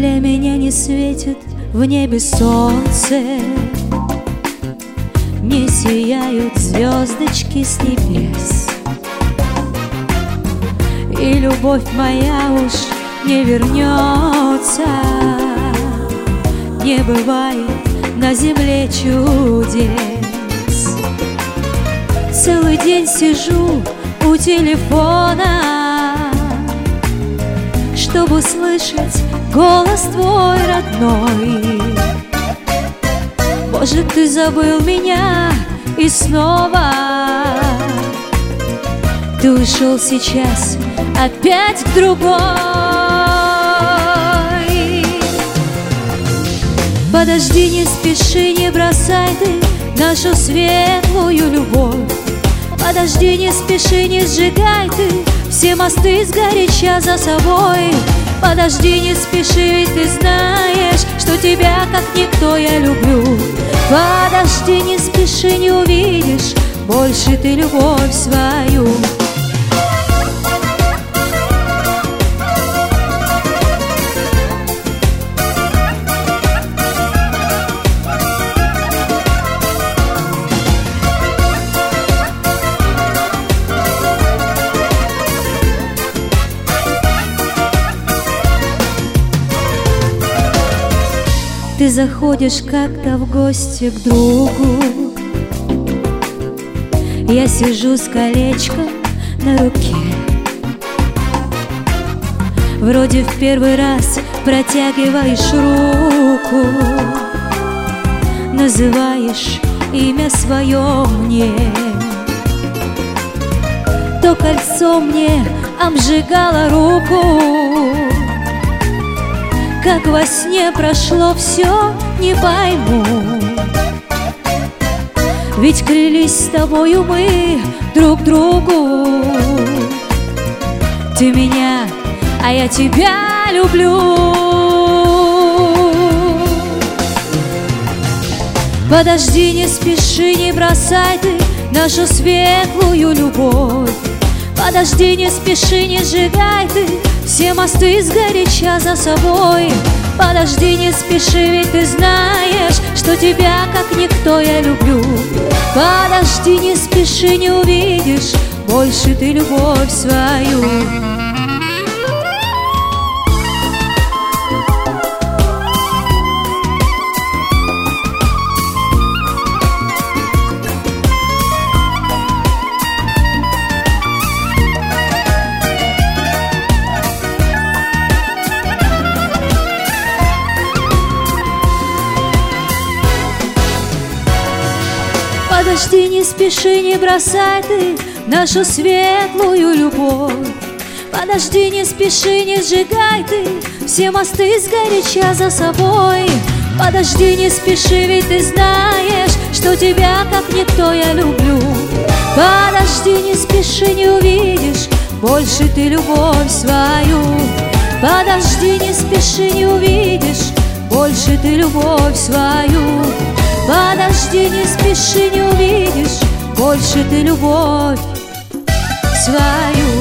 для меня не светит в небе солнце, не сияют звездочки с небес, и любовь моя уж не вернется. Не бывает на земле чудес. Целый день сижу у телефона, чтобы услышать голос твой родной. Может, ты забыл меня и снова ты ушел сейчас опять к другой. Подожди, не спеши, не бросай ты нашу светлую любовь. Подожди, не спеши, не сжигай ты все мосты сгоряча за собой. Подожди, не спеши, ведь ты знаешь, что тебя как никто я люблю. Подожди, не спеши, не увидишь больше ты любовь свою. Ты заходишь как-то в гости к другу, я сижу с колечком на руке. Вроде в первый раз протягиваешь руку, называешь имя свое мне. То кольцо мне обжигало руку, как во сне прошло все, не пойму. Ведь клялись с тобою мы друг другу. Ты меня, а я тебя люблю. Подожди, не спеши, не бросай ты нашу светлую любовь. Подожди, не спеши, не сжигай ты все мосты сгоряча за собой. Подожди, не спеши, ведь ты знаешь, что тебя как никто я люблю. Подожди, не спеши, не увидишь больше ты любовь свою. Подожди, не спеши, не бросай ты нашу светлую любовь. Подожди, не спеши, не сжигай ты все мосты сгоряча за собой. Подожди, не спеши, ведь ты знаешь, что тебя как никто я люблю. Подожди, не спеши, не увидишь больше ты любовь свою. Подожди, не спеши, не увидишь больше ты любовь свою. Подожди, не спеши, не увидишь больше ты любовь свою.